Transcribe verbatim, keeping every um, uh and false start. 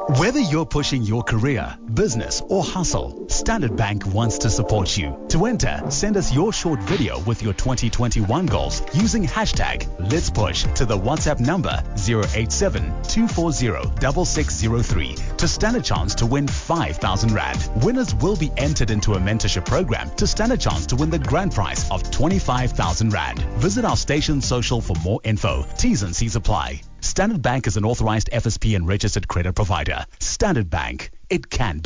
Whether you're pushing your career, business, or hustle, Standard Bank wants to support you. To enter, send us your short video with your twenty twenty-one goals using hashtag Let's Push to the WhatsApp number zero eight seven, two four zero, six six zero three to stand a chance to win five thousand rand. Winners will be entered into a mentorship program to stand a chance to win the grand prize of twenty-five thousand rand. Visit our station social for more info. T's and C's apply. Standard Bank is an authorized F S P and registered credit provider. Standard Bank. It can be.